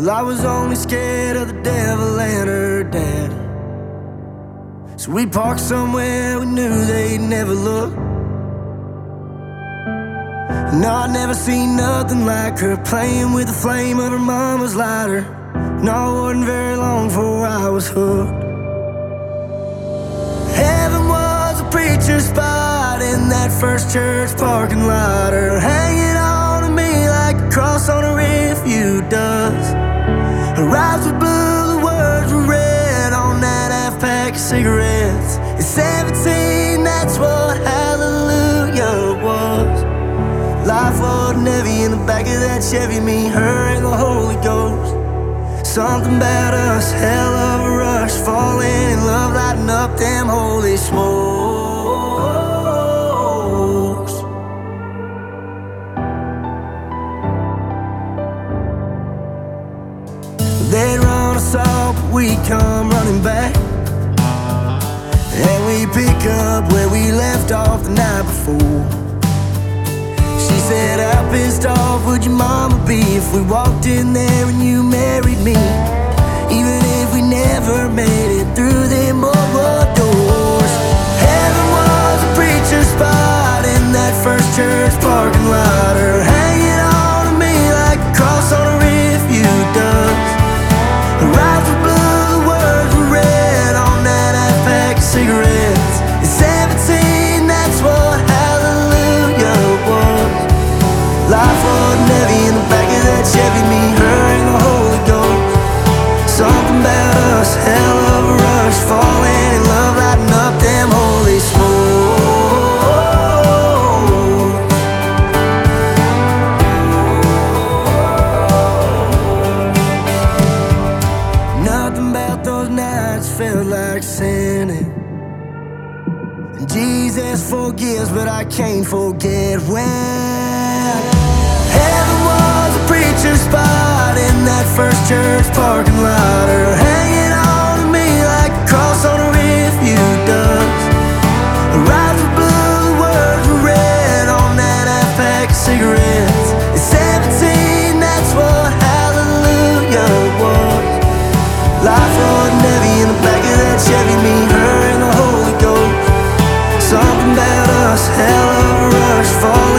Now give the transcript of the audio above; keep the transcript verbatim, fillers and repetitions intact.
Well, I was only scared of the devil and her dad, so we parked somewhere we knew they'd never look. No, I'd never seen nothing like her, playing with the flame of her mama's lighter. No, it wasn't very long before I was hooked. Heaven was a preacher's spot in that first church parking lot, her hanging on to me like a cross on a refuge does. Her eyes were blue, the words were red on that half pack of cigarettes. At seventeen, that's what hallelujah was. Life wasn't heavy in the back of that Chevy, me, her, and the Holy Ghost. Something about us, hell of a rush, falling in love, lighting up them holy smokes. They'd run us off, but we come running back, and we pick up where we left off the night before. She said, how pissed off would your mama be if we walked in there and you married me, even if we never made it through them old doors. Heaven was a preacher's spot in that first church parking lot, her hanging on to me like a cross on a refuge does. Her eyes were blue, the words were red on that half pack of cigarettes. At seventeen, that's what hallelujah was. Life wasn't heavy in the back of that Chevy, me, her, and the Holy Ghost. Something about us, hell of a rush, falling in love, lighting up them holy smokes. Nothing about those nights felt like sinning. Jesus forgives, but I can't forget when heaven was a preacher's spot in that first church parking lot, her hanging on to me like a cross on a refuge does. Her eyes were blue, the words were red on that half pack of cigarettes. At seventeen, that's what hallelujah was. Life wasn't heavy in the back of that Chevy, me, her, and the Holy Ghost. Something about us, hell of a rush, fall